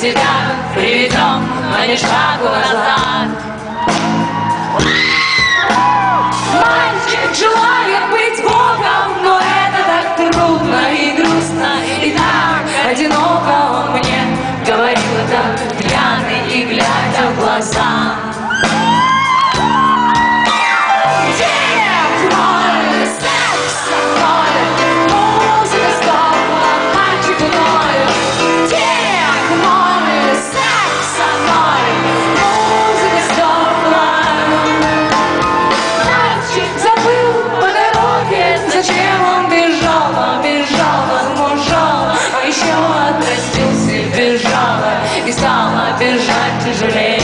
тебя приведем, но не шагу назад. Мальчик желает быть Богом, но это так трудно и грустно, и так одиноко он мне говорил это, пьяный и глядя в глаза. И стала бежать тяжелей.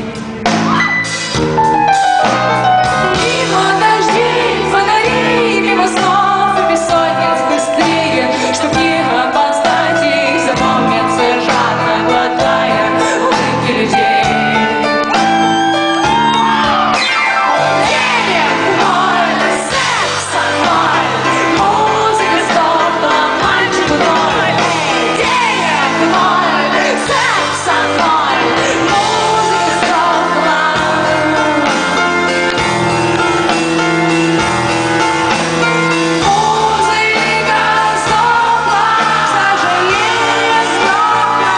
Мимо дождей, фонарей, мимо снов и бессонниц быстрее, чтоб не опоздать и запомниться, жадно глотая улыбки людей. Денег ноль, секса ноль, музыка сдохла, мальчик ноль. Денег ноль, секса ноль, музыка сдохла. Музыка сдохла, сожаление сдохла.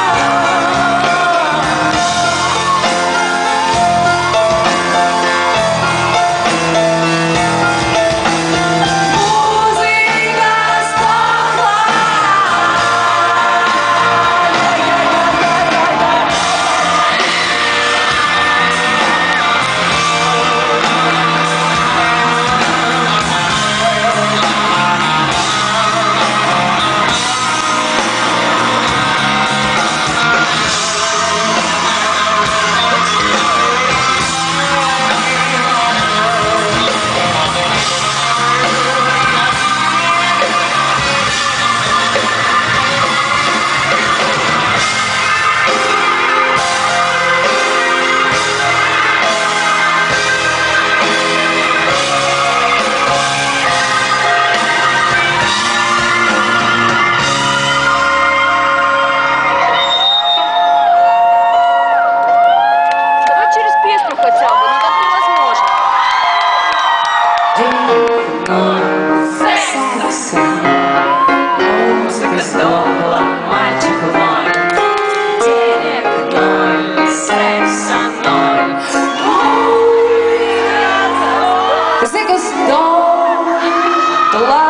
Давай через песню хотя бы, ну так невозможно. Денег ноль, секса, музыка сдохла, мальчик ноль. Денег ноль, секса ноль, музыка сдохла.